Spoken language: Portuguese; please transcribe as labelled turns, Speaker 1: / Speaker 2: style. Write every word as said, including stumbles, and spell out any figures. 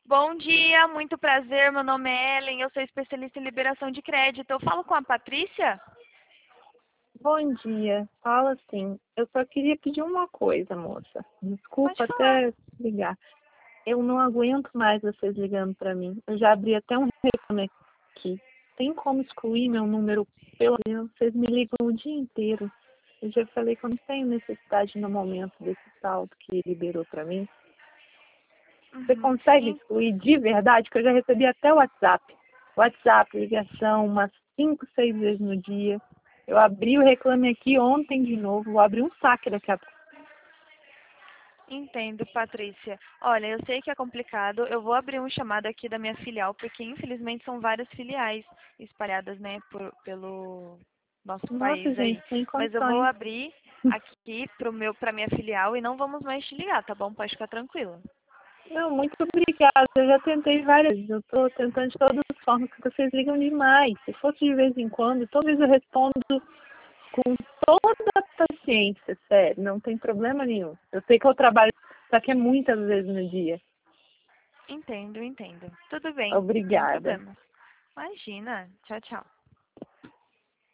Speaker 1: Bom dia, muito prazer. Meu nome é Ellen, eu sou especialista em liberação de crédito. Eu falo com a Patrícia?
Speaker 2: Bom dia, fala assim. Eu só queria pedir uma coisa, moça.
Speaker 1: Pode
Speaker 2: Desculpa
Speaker 1: falar.
Speaker 2: até ligar. Eu não aguento mais vocês ligando para mim. Eu já abri até um reclame aqui. Tem como excluir meu número? Pelo menos vocês me ligam o dia inteiro. Eu já falei que eu não tenho necessidade no momento desse saldo que liberou para mim. Você
Speaker 1: Uhum.
Speaker 2: consegue
Speaker 1: En-
Speaker 2: excluir de verdade? Que eu já recebi até o WhatsApp. WhatsApp, ligação, umas cinco, seis vezes no dia. Eu abri o reclame aqui ontem de novo. Vou abrir um saque daqui a pouco.
Speaker 1: Entendo, Patrícia. Olha, eu sei que é complicado. Eu vou abrir um chamado aqui da minha filial, porque infelizmente são várias filiais espalhadas, né, por- pelo nosso
Speaker 2: Nossa,
Speaker 1: país aí.
Speaker 2: gente, sem
Speaker 1: Mas eu vou
Speaker 2: condições.
Speaker 1: abrir aqui pro meu, para minha filial e não vamos mais te ligar, tá bom? Pode ficar tranquila.
Speaker 2: Não, muito obrigada. Eu já tentei várias vezes. Eu estou tentando de todas as formas, que vocês ligam demais. Se fosse de vez em quando, toda vez eu respondo com toda a paciência, sério. Não tem problema nenhum. Eu sei que eu trabalho, só que é muitas vezes no dia.
Speaker 1: Entendo, entendo. Tudo bem, sem
Speaker 2: Obrigada.
Speaker 1: problema. Imagina. Tchau, tchau.